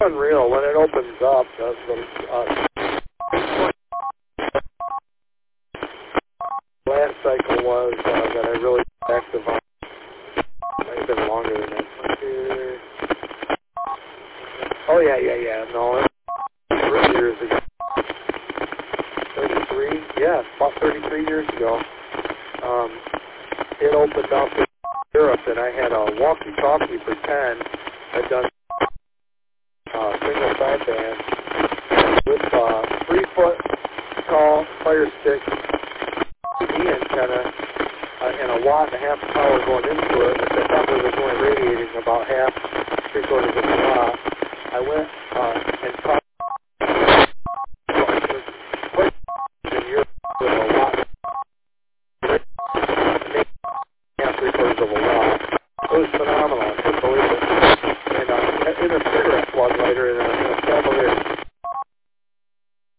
unreal when it opens up. The last cycle was that I really was active on. Might have been longer than that. Oh yeah. No, it was 3 years ago. 33? Yeah, about 33 years ago. It opened up in Europe, and I had a walkie-talkie for 10. I'd done single sideband with 3-foot tall fire stick TV antenna and a watt and a half power going into it, which I thought was only radiating about half, 3/4 of a watt. I went and talked in Europe with a watt, half, 3/4 of a watt. It was phenomenal. I couldn't believe it. And in a cigarette plug lighter in a